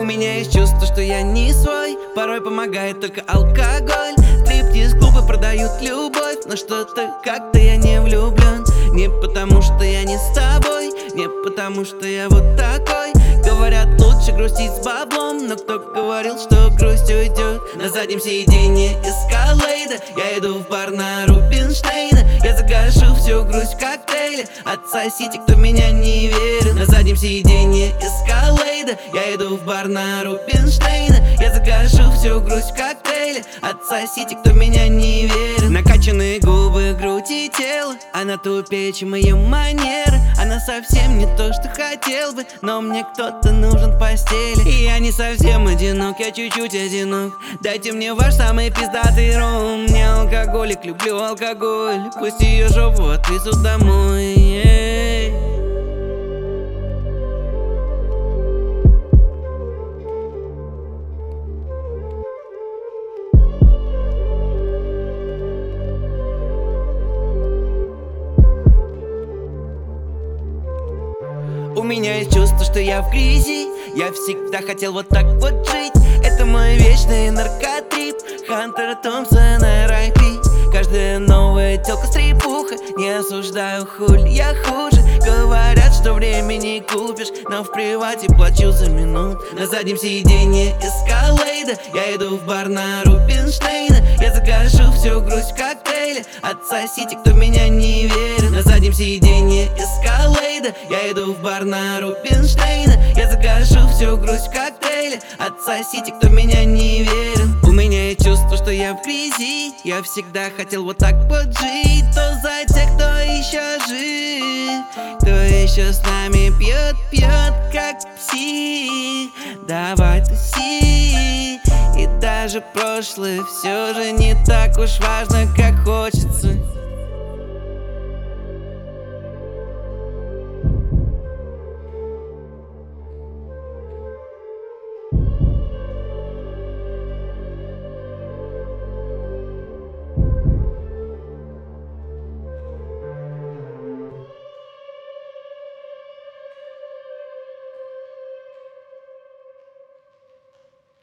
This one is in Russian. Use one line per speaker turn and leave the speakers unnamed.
меня есть чувство, что я не свой. Порой помогает только алкоголь. Стриптиз-клубы продают любовь, но что-то как-то я не влюблен. Не потому что я не с тобой, не потому что я вот такой. Говорят, лучше грустить с баблом, но кто говорил, что грусть уйдет? На заднем сиденье Эскалейда я иду в бар на Рубинштейна. Я закажу всю грусть в коктейле, отсосите, кто в меня не верит. На заднем сиденье Эскалейда я иду в бар на Рубинштейна. Я закажу всю грусть в коктейле, отсосите, кто в меня не верит. Накачанные губы, грудь и тело, она тупее, чем ее манеры. Она совсем не то, что хотел бы, но мне кто-то нужен в постели. И я не совсем одинок, я чуть-чуть одинок. Дайте мне ваш самый пиздатый ром. Не алкоголик, люблю алкоголь. Пусть ее жопу отвезут домой. У меня есть чувство, что я в грязи. Я всегда хотел вот так вот жить. Это мой вечный наркотрип. Хантер Томпсон, R.I.P. Каждая новая тёлка стрипуха. Не осуждаю, хуль, я хуже. Говорят, что время не купишь, но в привате плачу за минут. На заднем сиденье Эскалейда я иду в бар на Рубинштейна. Я закажу всю грусть в коктейле, отсосите, кто в меня не верит. На заднем сиденье Эскалейда я иду в бар на Рубинштейна. Я закажу всю грусть в коктейле, отсосите, кто в меня не верит. У меня есть чувство, что я в грязи. Я всегда хотел вот так вот жить. То за тех, кто еще жив, кто еще с нами пьет, как псих. Давай туси. И даже прошлое все же не так уж важно, как хочется